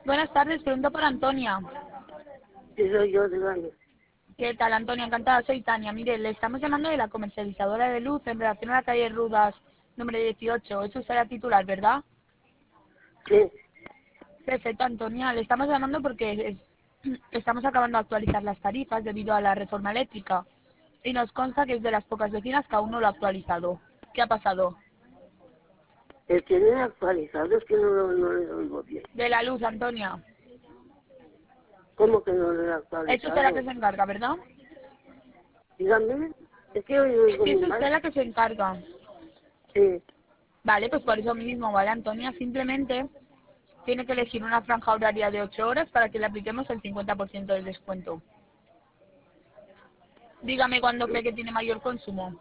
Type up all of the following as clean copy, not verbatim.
Buenas tardes, pregunto por Antonia. Sí, soy yo, dígame. ¿Qué tal, Antonia? Encantada, soy Tania. Mire, le estamos llamando de la comercializadora de luz en relación a la calle Rudas, número 18. Es usted la titular, ¿verdad? Sí, Perfecto, Antonia. Le estamos llamando porque estamos acabando de actualizar las tarifas debido a la reforma eléctrica. Y nos consta que es de las pocas vecinas que aún no lo ha actualizado. ¿Qué ha pasado? el que no es actualizado es que no le oigo bien. De la luz, Antonia. ¿Cómo que no lo he Es usted la que actualizado? se encarga, ¿verdad? Dígame, es que hoy oigo Es muy usted mal. la que se encarga. Sí, Vale, pues por eso mismo, ¿vale, Antonia? Simplemente tiene que elegir una franja horaria de 8 horas para que le apliquemos el 50% del descuento. Dígame cuándo cree que tiene mayor consumo.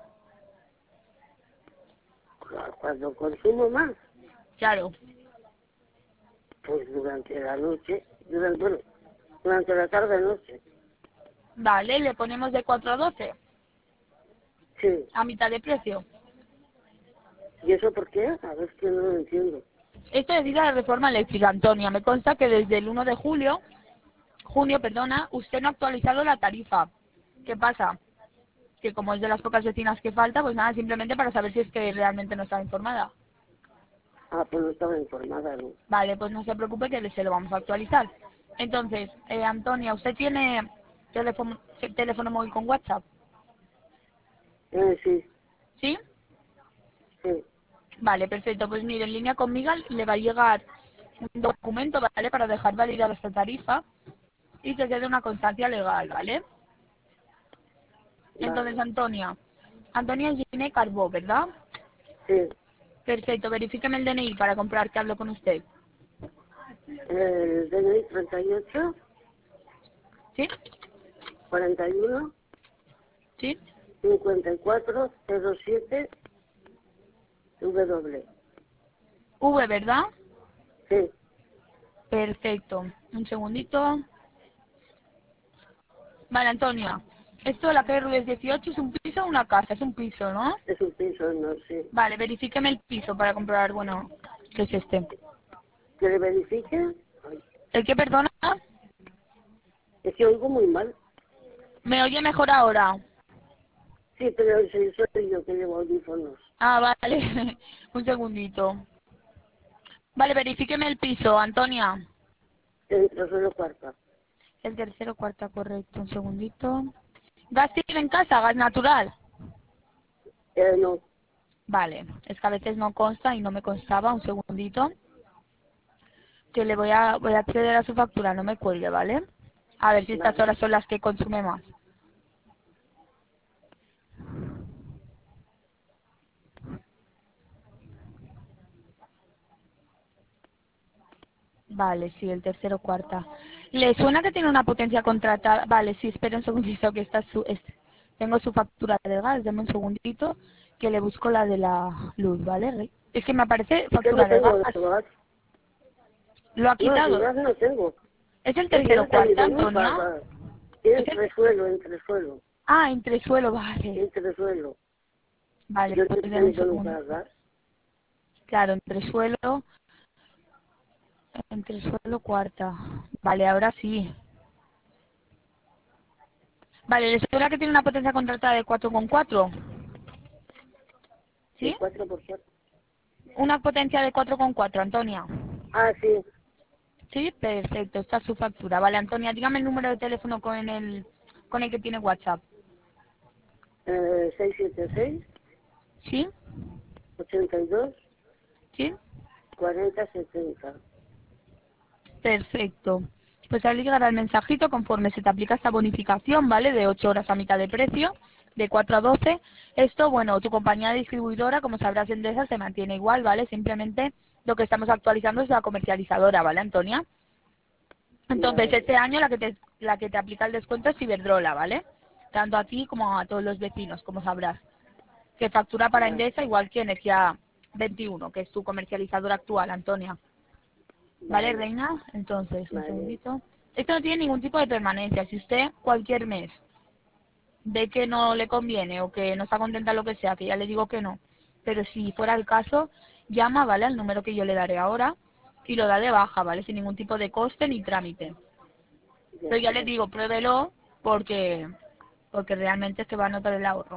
cuando consumo más, Claro. pues durante la noche, bueno, durante la tarde-noche. Vale, le ponemos de 4 a 12, Sí, a mitad de precio. ¿y eso por qué? A ver, es que no lo entiendo. Esto debido a la reforma eléctrica, Antonia. Me consta que desde el 1 de junio, perdona, usted no ha actualizado la tarifa. ¿Qué pasa? Que como es de las pocas vecinas que falta, pues nada, simplemente para saber si es que realmente no estaba informada. Ah, pues no estaba informada, ¿no? Vale, pues no se preocupe que se lo vamos a actualizar. Entonces, Antonia, ¿usted tiene teléfono móvil con WhatsApp? Sí, ¿Sí? sí, Vale, perfecto. Pues mire, en línea conmigo le va a llegar un documento, ¿vale? Para dejar validada esta tarifa y que quede una constancia legal, ¿vale? Entonces, vale, Antonia Gine Carbó, ¿verdad? sí. Perfecto, verifíqueme el DNI para comprobar que hablo con usted. El DNI 38, ¿Sí? 41, ¿Sí? 54, 07, W. V, ¿verdad? Sí, Perfecto. Un segundito. Vale, Antonia. Esto de la calle Ruiz 18 es un piso o una casa, es un piso, ¿no? es un piso, no sé. Vale, verifíqueme el piso para comprobar, bueno, qué es este. ¿Que le verifique? Ay, ¿El qué, perdona? es que oigo muy mal. ¿Me oye mejor ahora? Sí, pero sí, soy yo que llevo audífonos. Ah, vale. Un segundito. Vale, verifíqueme el piso, Antonia. Entre suelo cuarta. El tercero, cuarta, correcto. Un segundito. ¿Gas tiene en casa? ¿Gas natural? No, Vale. Es que a veces no consta y no me constaba. Un segundito. Que le voy a acceder a su factura. No me cuelgue, ¿vale? A ver si estas vale. horas son las que consume más. Vale, sí, el tercero, cuarta. ¿Le suena que tiene una potencia contratada? Vale, sí, espera un segundito que tengo su factura de gas, deme un segundito que le busco la de la luz, ¿vale? Es que me aparece Es que no factura de gas. tengo gas. ¿Lo ha No, si quitado? gas no tengo. ¿Es el Es que tercero, no he cuarta, tenido luz Antonia? para... Tiene ¿Es el entresuelo, Ah, entresuelo, vale. entresuelo. Vale, Yo no pues he deme un tenido segundo. nunca gas. Claro, entresuelo, cuarta. Vale, ahora sí. Vale, ¿le suena que tiene una potencia contratada de 4,4? ¿De ¿Sí? 4%? Una potencia de 4,4, Antonia. Ah, sí. Sí, perfecto, está su factura. Vale, Antonia, dígame el número de teléfono con el que tiene WhatsApp. 676, ¿Sí? 82, ¿Sí? 40, 70. Perfecto. Pues ahora llegará el mensajito conforme se te aplica esta bonificación, ¿vale? De 8 horas a mitad de precio, de 4 a 12. Esto, bueno, tu compañía distribuidora, como sabrás, Endesa, se mantiene igual, ¿vale? Simplemente lo que estamos actualizando es la comercializadora, ¿vale, Antonia? Entonces, Vale, este año la que te aplica el descuento es Iberdrola, ¿vale? Tanto a ti como a todos los vecinos, como sabrás. Que factura para vale, Endesa igual que Energía 21, que es tu comercializadora actual, Antonia. ¿Vale, vale, reina? Entonces, un vale, segundito. Esto no tiene ningún tipo de permanencia. Si usted cualquier mes ve que no le conviene o que no está contenta lo que sea, que ya le digo que no. Pero si fuera el caso, llama, ¿vale? Al número que yo le daré ahora y lo da de baja, ¿vale? Sin ningún tipo de coste ni trámite. Pero ya les digo, pruébelo porque realmente se va a notar el ahorro.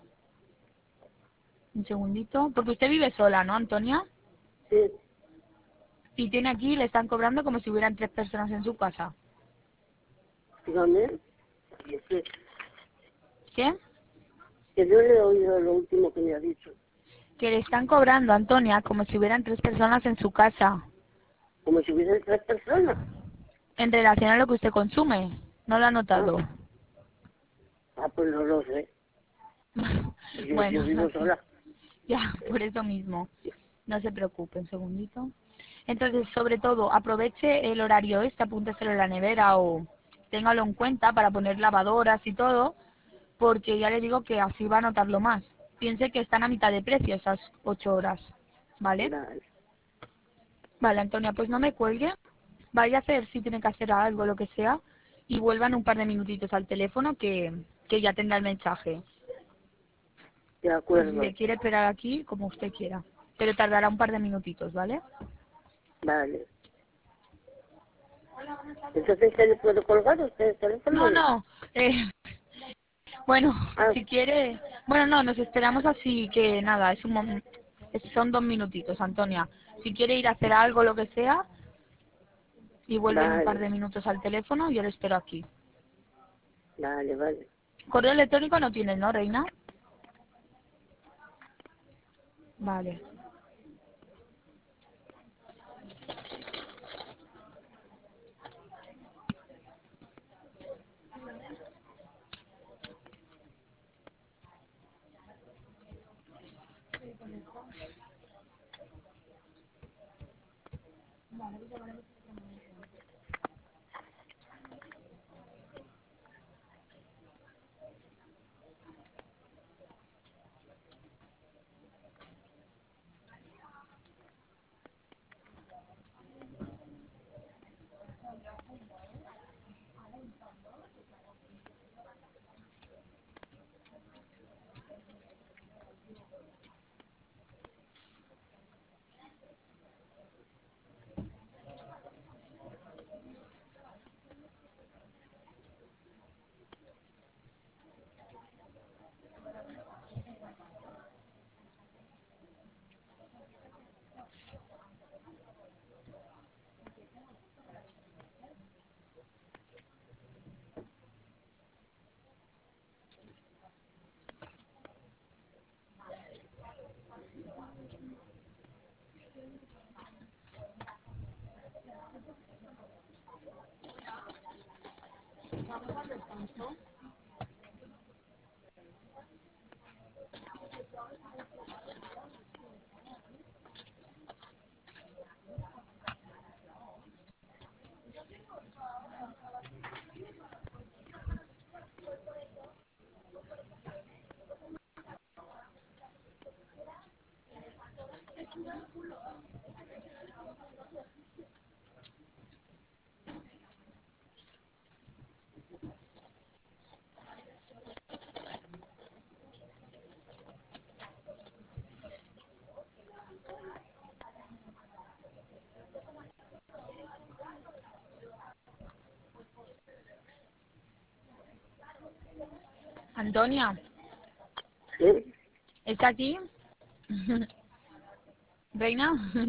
Un segundito. Porque usted vive sola, ¿no, Antonia? Sí, Y tiene aquí, le están cobrando como si hubieran 3 personas en su casa. dígame. Y es ¿Qué? que yo le he oído lo último que me ha dicho. Que le están cobrando, Antonia, como si hubieran 3 personas en su casa. Como si hubiesen 3 personas. En relación a lo que usted consume. ¿No lo ha Ah, notado? pues no lo sé. Yo Bueno, no vivo sé. sola. Ya, por eso mismo. No se preocupe, un segundito. Entonces, sobre todo, aproveche el horario apúnteselo en la nevera o téngalo en cuenta para poner lavadoras y todo, porque ya le digo que así va a notarlo más. Piense que están a mitad de precio esas 8 horas, ¿vale? Vale, Vale, Antonia, pues no me cuelgue. Vaya a hacer si tiene que hacer algo, lo que sea, y vuelvan un par de minutitos al teléfono que ya tendrá el mensaje. de O si acuerdo. se quiere esperar aquí, como usted quiera. Pero tardará un par de minutitos, ¿vale? Vale. Entonces, ¿se le puede colgar a usted el teléfono o No, no? no. Eh, bueno, Ah, si quiere... Bueno, no, nos esperamos así que nada, son 2 minutitos, Antonia. Si quiere ir a hacer algo, lo que sea, y vuelven un par vale, de minutos al teléfono, yo lo espero aquí. vale, vale. Correo electrónico no tienes, ¿no, Reina? Vale. Antonia, ¿Sí? ¿está aquí? Reina.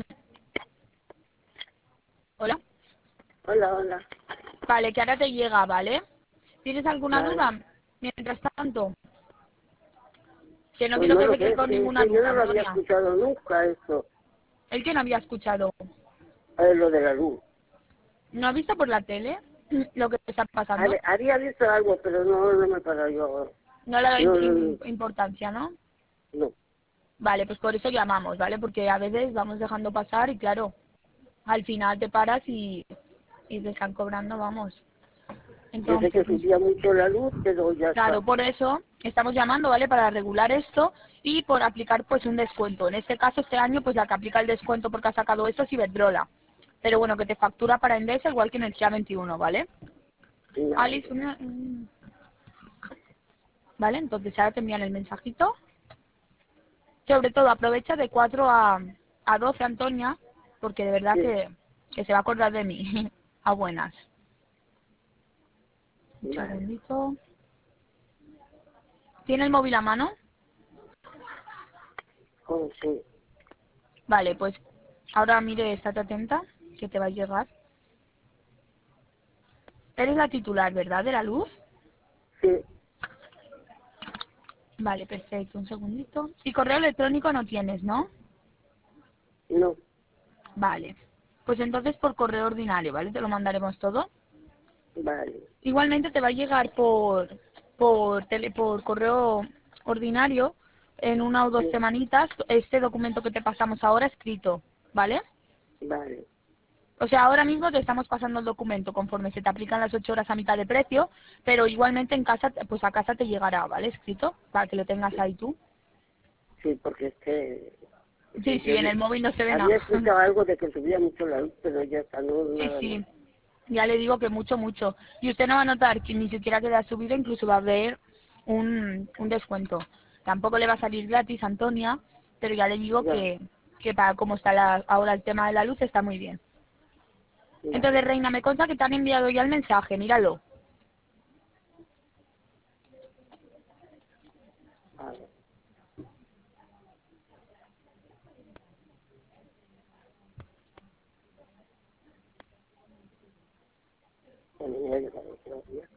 Hola. Hola, hola. Vale, que ahora te llega, ¿vale? ¿Tienes alguna Vale. duda? Mientras tanto, que no Pues quiero no que lo se sé, quede con es ninguna que yo duda, no lo había Antonia. escuchado nunca esto, El que no había escuchado. lo de la luz. ¿No ha visto por la tele lo que está pasando? Había visto algo, pero no me paró yo. No le doy No, no, importancia, ¿no? no. Vale, pues por eso llamamos, ¿vale? Porque a veces vamos dejando pasar y claro, al final te paras y te están cobrando, vamos. Yo sé que Entonces, subía mucho la luz, pero ya claro, está. por eso estamos llamando, ¿vale? Para regular esto y por aplicar pues un descuento. En este caso, este año, pues la que aplica el descuento porque ha sacado esto es Iberdrola. Pero bueno, que te factura para Endesa igual que Energía 21, ¿vale? Alice, Vale, ¿vale? Entonces ahora te envían el mensajito. Sobre todo aprovecha de 4 a 12, Antonia, porque de verdad sí, que que se va a acordar de mí. A buenas. Un Vale. segundito. ¿Tiene el móvil a mano? Oh, sí. Vale, pues ahora mire, estate atenta, que te va a llegar. Eres la titular, ¿verdad? De la luz. Sí. Vale, perfecto, un segundito. Y correo electrónico no tienes, ¿no? No. Vale. Pues entonces por correo ordinario, ¿vale? Te lo mandaremos todo. Vale. Igualmente te va a llegar por correo ordinario en una o dos Sí. semanitas este documento que te pasamos ahora escrito, ¿vale? Vale. O sea, ahora mismo te estamos pasando el documento conforme se te aplican las 8 horas a mitad de precio, pero igualmente en casa, pues a casa te llegará, ¿vale? Escrito, para que lo tengas ahí tú. Sí, porque es que Sí, sí, en el móvil no se ve había nada. escuchado algo de que subía mucho la luz, pero ya está, no, Sí, nada más. sí. Ya le digo que mucho, mucho. Y usted no va a notar que ni siquiera queda subido, incluso va a haber un descuento. Tampoco le va a salir gratis, Antonia, pero ya le digo Ya, que para cómo está ahora el tema de la luz está muy bien. Entonces, vale. Reina, me consta que te han enviado ya el mensaje, míralo. A ver. También ya llegado todavía.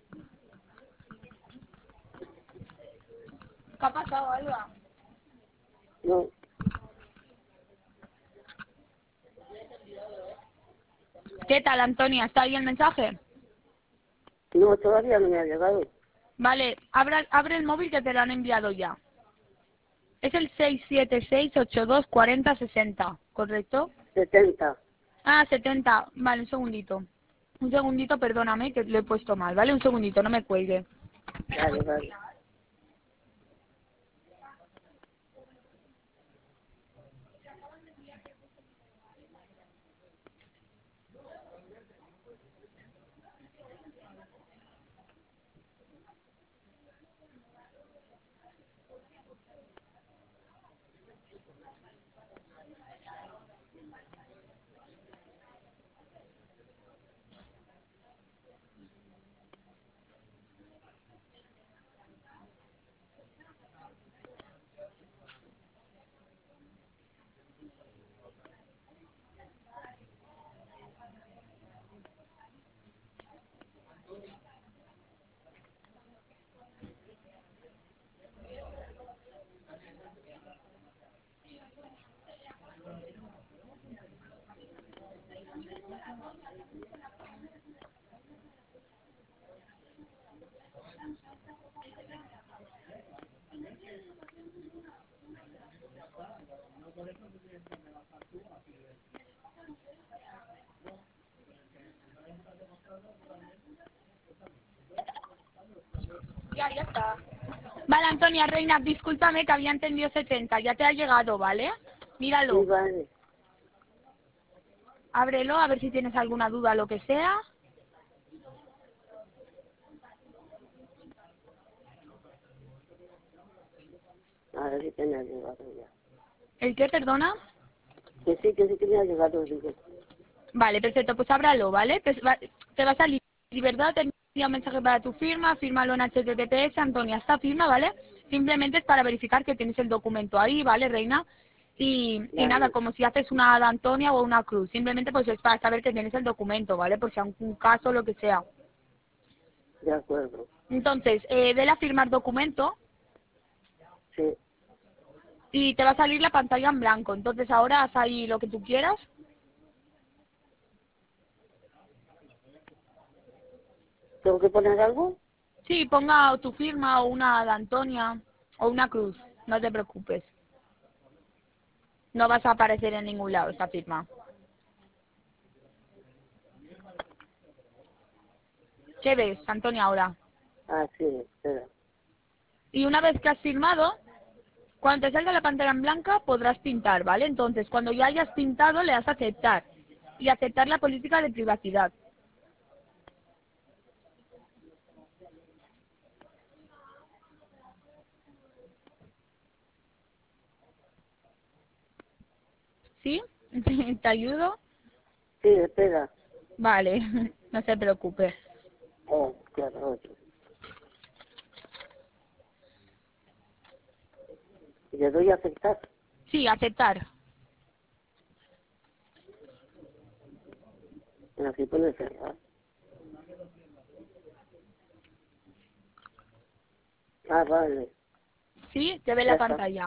¿Qué ha pasado, Alba? No, ¿Qué tal, Antonia? ¿Está ahí el mensaje? no, todavía no me ha llegado. Vale, abre el móvil que te lo han enviado ya. Es el 676-8240-60, ¿correcto? 70. Ah, 70. Vale, un segundito. Un segundito, perdóname, que lo he puesto mal, ¿vale? Un segundito, no me cuelgue. Vale, vale. Ya está. Vale, Antonia, Reina, discúlpame que había entendido 70. Ya te ha llegado, ¿vale? Sí, Míralo. vale. Ábrelo, a ver si tienes alguna duda, lo que sea. A ver si te me ha llegado ya. ¿El qué, perdona? Que sí que me ha llegado, digo. Vale, perfecto, pues ábralo, ¿vale? Te va a salir, de verdad, te envía un mensaje para tu firma, fírmalo en HTTPS, Antonia, esta firma, ¿vale? Simplemente es para verificar que tienes el documento ahí, ¿vale, Reina? Y nada, Vale, como si haces una de Antonia o una cruz, simplemente pues es para saber que tienes el documento, ¿vale? Por si hay un caso o lo que sea. de acuerdo. Entonces, dele a firmar documento Sí. y te va a salir la pantalla en blanco. Entonces ahora haz ahí lo que tú quieras. ¿Tengo que poner algo? Sí, ponga tu firma o una de Antonia o una cruz, no te preocupes. No vas a aparecer en ningún lado esa firma. ¿Qué ves, Antonia, ahora? Ah, sí, espera. Y una vez que has firmado, cuando te salga la pantalla en blanca podrás pintar, ¿vale? Entonces, cuando ya hayas pintado, le das a aceptar. Y aceptar la política de privacidad. ¿Sí? ¿Te ayudo? Sí, espera. Vale, no se preocupe. Oh, qué rollo. Le doy a aceptar. Sí, aceptar. Aquí pone cerrar. Ah, vale. Sí, te ve Ya la está. pantalla.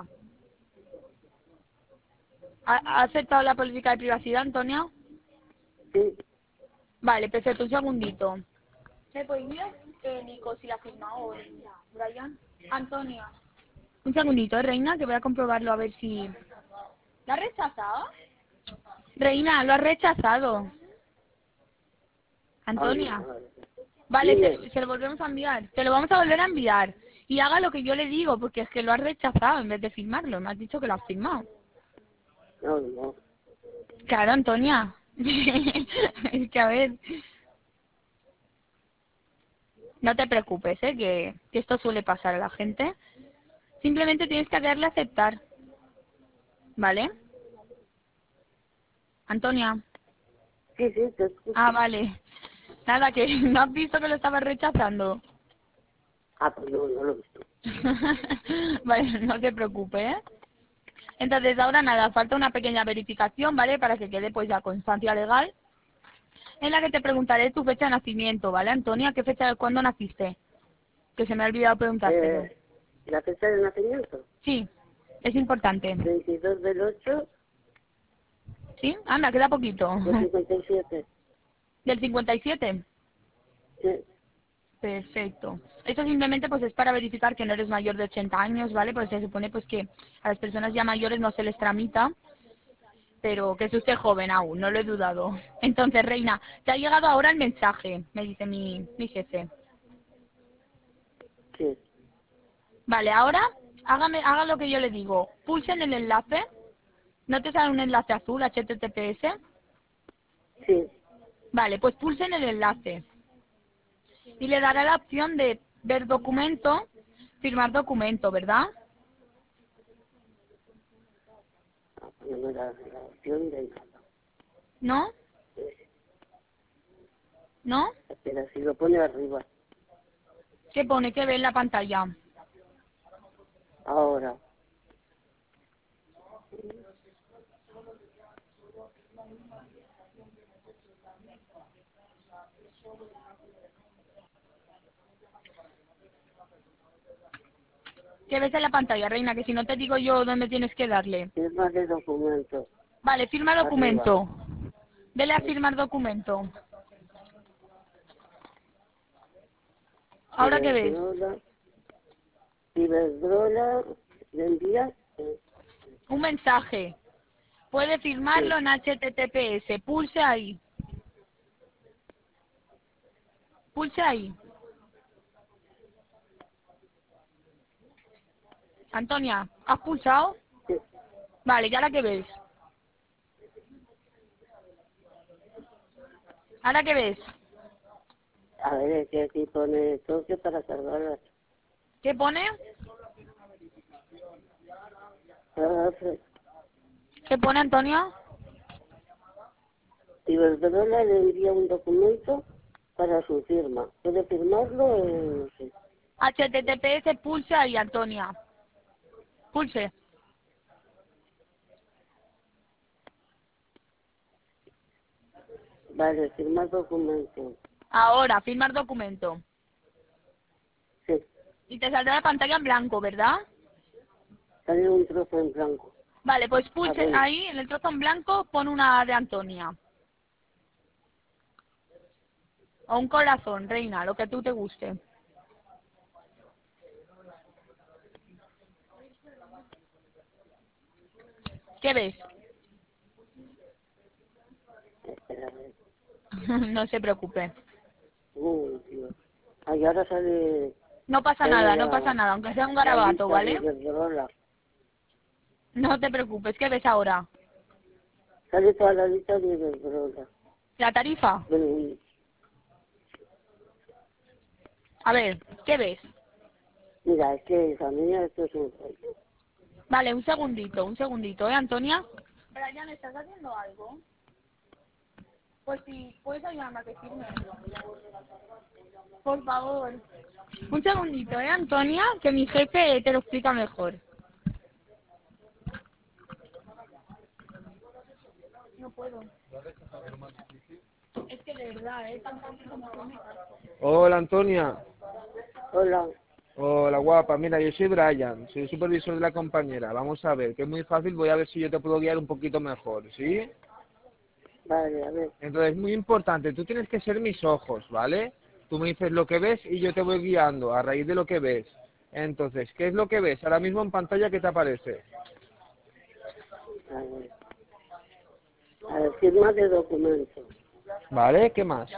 ¿Ha aceptado la política de privacidad, Antonia? Sí. Vale, perfecto, un segundito. ¿Me podéis mirar, Nico, si la ha firmado o Brian? Antonia. Un segundito, Reina, que voy a comprobarlo a ver si... ¿La has rechazado? Reina, lo has rechazado. Ay, Antonia. madre. Vale, Dime. se lo volvemos a enviar. Te lo vamos a volver a enviar. Y haga lo que yo le digo, porque es que lo has rechazado en vez de firmarlo. Me has dicho que lo has firmado. No, no. Claro, Antonia. Es que a ver, no te preocupes, que esto suele pasar a la gente. Simplemente tienes que darle a aceptar. ¿Vale? Antonia. Sí, sí, te Ah, escucho. vale. Nada, que no has visto que lo estabas rechazando. Ah, pues no lo he visto. Vale, no te preocupes, ¿eh? Entonces ahora nada, falta una pequeña verificación, ¿vale? Para que quede pues la constancia legal, en la que te preguntaré tu fecha de nacimiento, ¿vale, Antonia? ¿Qué fecha, cuándo naciste? Que se me ha olvidado preguntártelo. La fecha de nacimiento. Sí, es importante. 22 del 8 ¿Sí? Anda, queda poquito. del 57. ¿Del 57? Sí, Perfecto. Esto simplemente pues es para verificar que no eres mayor de 80 años, ¿vale? Pues se supone pues que a las personas ya mayores no se les tramita, pero que es usted joven aún, no lo he dudado. Entonces, Reina, te ha llegado ahora el mensaje, me dice mi jefe. sí, Vale, ahora haga lo que yo le digo. Pulse en el enlace. ¿No te sale un enlace azul, HTTPS? sí. Vale, pues pulse en el enlace. Y le dará la opción de ver documento, firmar documento, ¿verdad? Ah, pues no me da la opción de nada. ¿No? ¿No? Espera, si lo pone arriba. ¿Qué pone? ¿Qué ve en la pantalla? Ahora. ¿Qué ves en la pantalla, Reina? Que si no te digo yo dónde tienes que darle. Firma de documento. Vale, firma Arriba. documento. Dele a firmar documento. ¿Ahora qué ves? Iberdrola. Iberdrola. ¿Le envía? Un mensaje. Puede Sí. firmarlo en HTTPS. Pulse ahí. Pulse ahí. Antonia, ¿has pulsado? Sí. Vale, ¿y ahora qué ves? ¿Ahora qué ves? A ver, es que aquí pone toque para cargarla. ¿Qué pone? ¿Qué pone, Antonia? Iberdrola le envía un documento para su firma. Puede firmarlo en, no sé. HTTPS, pulse ahí, Antonia. Pulse. Vale, firmar documento. Ahora, firmar documento. Sí, Y te saldrá la pantalla en blanco, ¿verdad? sale un trozo en blanco. Vale, pues Ah, pulse bueno, ahí, en el trozo en blanco, pon una A de Antonia. O un corazón, Reina, lo que tú te guste. ¿Qué ves? espera, a ver. No se preocupe. Uy, Dios. Ah, y ahora sale, No pasa sale nada, no pasa nada, aunque sea un la garabato, lista de ¿vale? Iberdrola. No te preocupes, ¿qué ves ahora? Sale toda la lista de Iberdrola. La tarifa. Bueno, y A ver, ¿qué ves? mira, es que esa niña esto es un rollo. Vale, un segundito, ¿eh, Antonia? Brian, ¿estás haciendo algo? Pues si puedes ayudarme a que firme. Por favor. Un segundito, Antonia, que mi jefe te lo explica mejor. No puedo. Es que de verdad, tan fácil como firme. Hola, Antonia. Hola. Hola, guapa. Mira, yo soy Brian, soy el supervisor de la compañera. Vamos a ver, que es muy fácil, voy a ver si yo te puedo guiar un poquito mejor, ¿sí? Vale, a ver. Entonces, muy importante, tú tienes que ser mis ojos, ¿vale? Tú me dices lo que ves y yo te voy guiando a raíz de lo que ves. Entonces, ¿qué es lo que ves? Ahora mismo en pantalla, ¿qué te aparece? A ver. A ver, firma de documento. ¿Vale? ¿Qué más?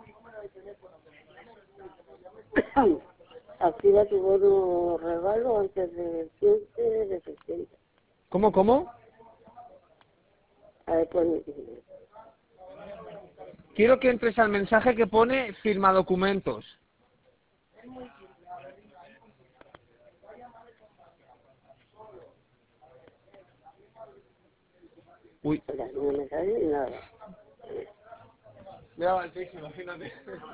Activa tu bono regalo antes del 15 de septiembre. ¿Cómo, cómo? A ver, pon... Quiero que entres al mensaje que pone firma documentos. Uy. Espera, no me sale nada. Mira, altísimo, imagínate.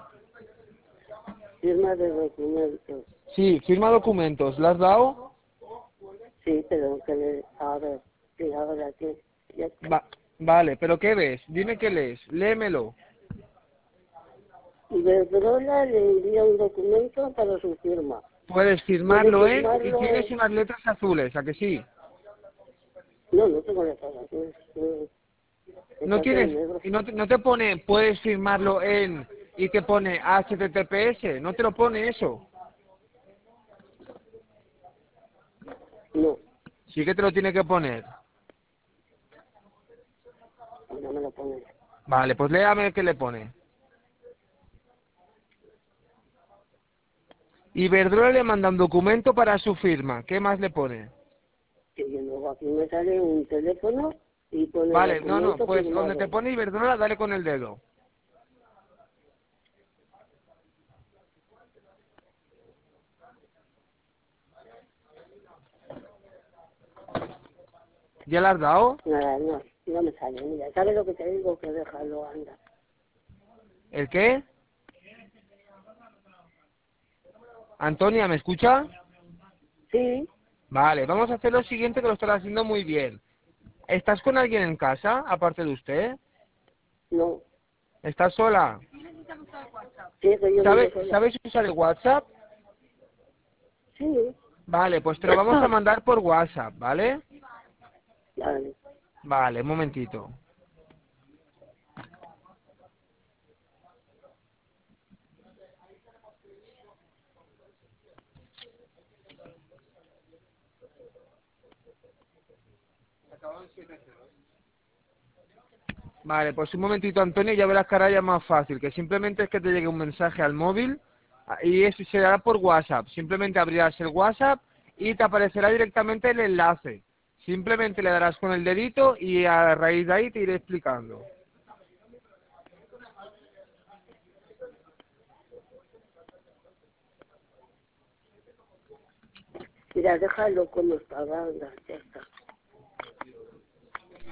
Firma de documento. Sí, firma documentos. ¿La has dado? Sí, pero que le... A ver, sí, ahora sí. Ya está. Vale, pero ¿qué ves? Dime qué lees. Léemelo. Iberdrola le envía un documento para su firma. Puedes Puede firmarlo en y firmarlo tienes en... unas letras azules, ¿a que sí? No, no tengo la cara. No Está todo tienes, negro. y no te pone, puedes firmarlo en y te pone HTTPS, no te lo pone eso. No, Sí que te lo tiene que poner. no me lo pone. Vale, pues léame qué le pone. Iberdrola le manda un documento para su firma. ¿Qué más le pone? Que yo luego aquí me sale un teléfono y pone Vale, no, documento pues donde te firmado. pone Iberdrola, dale con el dedo. ¿Ya le has dado? Nada, no, no me sale. Mira, ¿sabes lo que te digo? Que déjalo, anda. ¿El qué? Antonia, ¿me escucha? Sí, Vale, vamos a hacer lo siguiente que lo estás haciendo muy bien. ¿Estás con alguien en casa, aparte de usted? no. ¿Estás sola? Sí, que yo vivo sola. ¿Sabes usar el WhatsApp? Sí. Vale, pues te lo vamos a mandar por WhatsApp, ¿vale? Vale. Vale, un momentito. Vale, pues un momentito, Antonio, ya verás que ahora ya es más fácil, que simplemente es que te llegue un mensaje al móvil y eso se dará por WhatsApp. Simplemente abrirás el WhatsApp y te aparecerá directamente el enlace. Simplemente le darás con el dedito y a raíz de ahí te iré explicando. Mira, déjalo como está, anda, ya está.